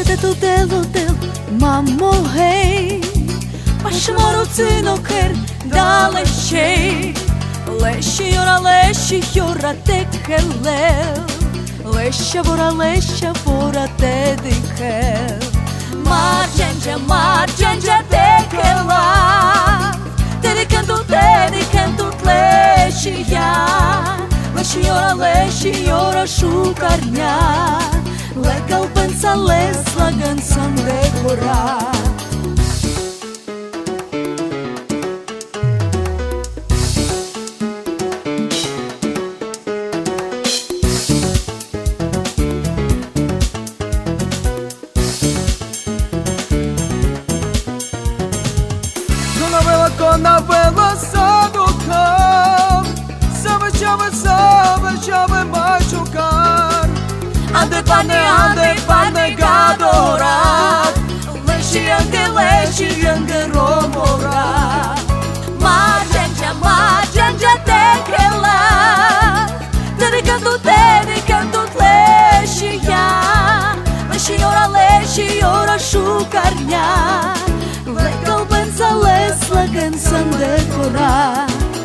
del, мамо, гей, вашому руцину кер далечей. Лещі йора текелел, леща вора тедикел. Margenja tekela, tedikentut lещия, лещі йора шукарня, лекал пенса лесла гансам де гора. Con velosaducar, sabe machucar. Ande pane gadorat, leși încă romorat. Margenja tekela, dedicând-tu leșia, leși ora șucarnia. Legal pensales la canção decorar.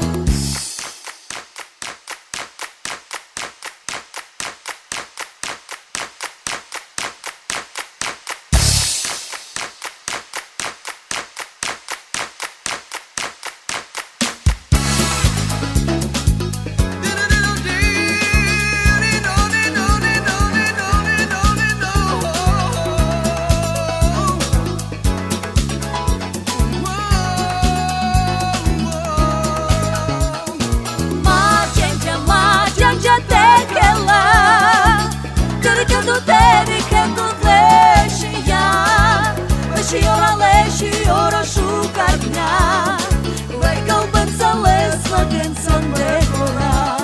Dedicând-tu leșia, leși ora șucarnia, legal pensales la canção decorar.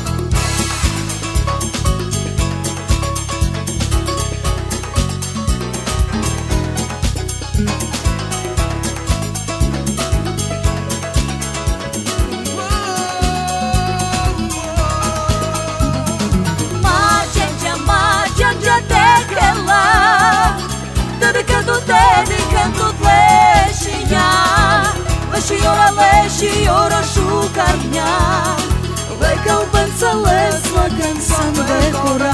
Dedicând-tu leșia, leși ora șucarnia, legal pensales la canção decorar.